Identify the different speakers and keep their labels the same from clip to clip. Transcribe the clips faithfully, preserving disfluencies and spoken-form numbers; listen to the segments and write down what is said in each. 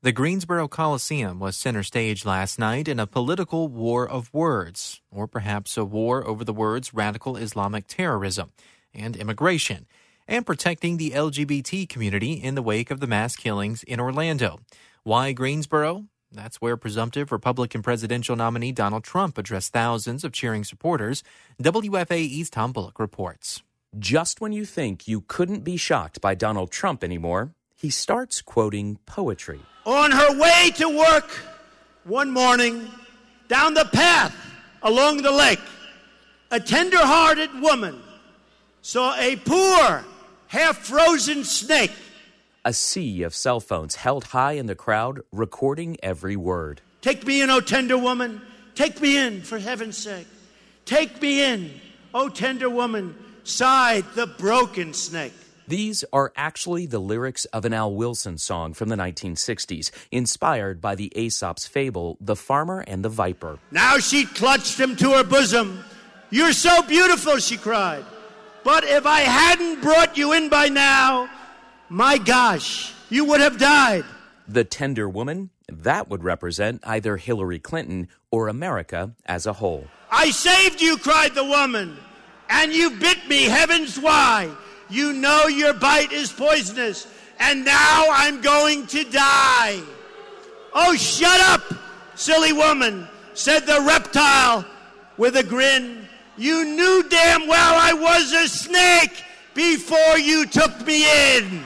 Speaker 1: The Greensboro Coliseum was center stage last night in a political war of words, or perhaps a war over the words radical Islamic terrorism and immigration, and protecting the L G B T community in the wake of the mass killings in Orlando. Why Greensboro? That's where presumptive Republican presidential nominee Donald Trump addressed thousands of cheering supporters. W F A E's Tom Bullock reports.
Speaker 2: Just when you think you couldn't be shocked by Donald Trump anymore, he starts quoting poetry.
Speaker 3: On her way to work one morning, down the path along the lake, a tender-hearted woman saw a poor, half-frozen snake.
Speaker 2: A sea of cell phones held high in the crowd, recording every word.
Speaker 3: Take me in, O tender woman. Take me in, for heaven's sake. Take me in, O tender woman, sighed the broken snake.
Speaker 2: These are actually the lyrics of an Al Wilson song from the nineteen sixties, inspired by the Aesop's fable, The Farmer and the Viper.
Speaker 3: Now she clutched him to her bosom. You're so beautiful, she cried. But if I hadn't brought you in by now, my gosh, you would have died.
Speaker 2: The tender woman, that would represent either Hillary Clinton or America as a whole.
Speaker 3: I saved you, cried the woman, and you bit me, heavens why. You know your bite is poisonous, and now I'm going to die. Oh, shut up, silly woman, said the reptile with a grin. You knew damn well I was a snake before you took me in.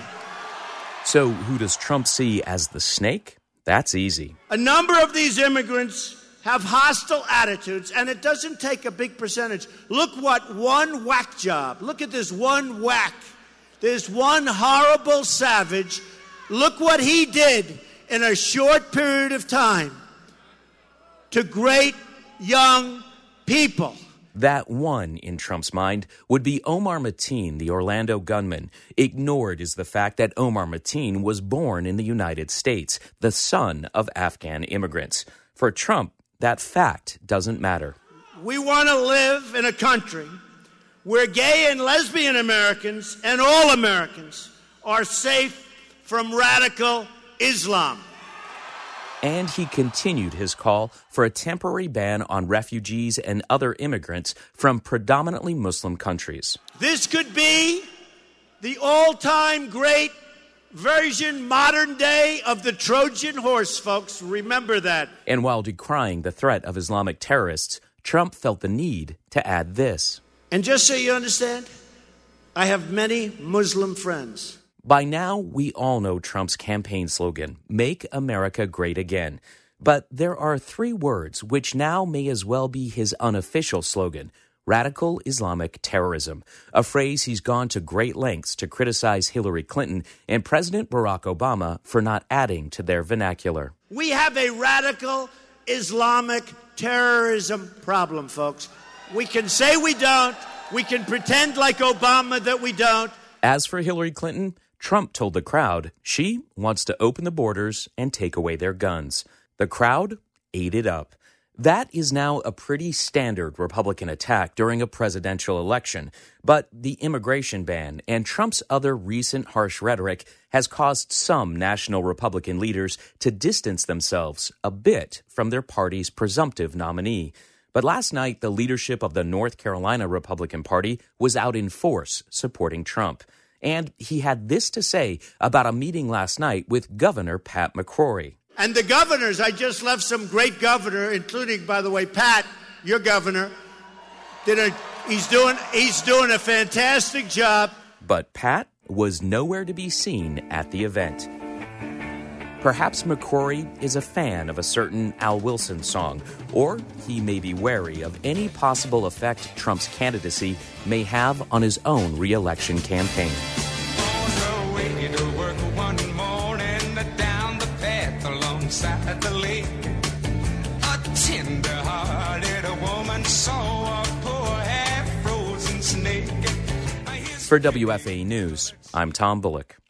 Speaker 2: So who does Trump see as the snake? That's easy.
Speaker 3: A number of these immigrants have hostile attitudes, and it doesn't take a big percentage. Look what one whack job, look at this one whack, this one horrible savage, look what he did in a short period of time to great young people.
Speaker 2: That one, in Trump's mind, would be Omar Mateen, the Orlando gunman. Ignored is the fact that Omar Mateen was born in the United States, the son of Afghan immigrants. For Trump, that fact doesn't matter.
Speaker 3: We want to live in a country where gay and lesbian Americans and all Americans are safe from radical Islam.
Speaker 2: And he continued his call for a temporary ban on refugees and other immigrants from predominantly Muslim countries.
Speaker 3: This could be the all-time great version, modern day, of the Trojan horse, folks. Remember that.
Speaker 2: And while decrying the threat of Islamic terrorists, Trump felt the need to add this.
Speaker 3: And just so you understand, I have many Muslim friends.
Speaker 2: By now, we all know Trump's campaign slogan, Make America Great Again. But there are three words which now may as well be his unofficial slogan, radical Islamic terrorism, a phrase he's gone to great lengths to criticize Hillary Clinton and President Barack Obama for not adding to their vernacular.
Speaker 3: We have a radical Islamic terrorism problem, folks. We can say we don't. We can pretend like Obama that we don't.
Speaker 2: As for Hillary Clinton, Trump told the crowd she wants to open the borders and take away their guns. The crowd ate it up. That is now a pretty standard Republican attack during a presidential election. But the immigration ban and Trump's other recent harsh rhetoric has caused some national Republican leaders to distance themselves a bit from their party's presumptive nominee. But last night, the leadership of the North Carolina Republican Party was out in force supporting Trump. And he had this to say about a meeting last night with Governor Pat McCrory.
Speaker 3: And the governors, I just left some great governor, including, by the way, Pat, your governor, did a, he's doing he's doing a fantastic job.
Speaker 2: But Pat was nowhere to be seen at the event. Perhaps McCrory is a fan of a certain Al Wilson song, or he may be wary of any possible effect Trump's candidacy may have on his own re-election campaign.
Speaker 4: On her way to work one morning, down the path alongside the lake, a tender-hearted woman saw a poor half-frozen snake.
Speaker 2: For W F A E News, I'm Tom Bullock.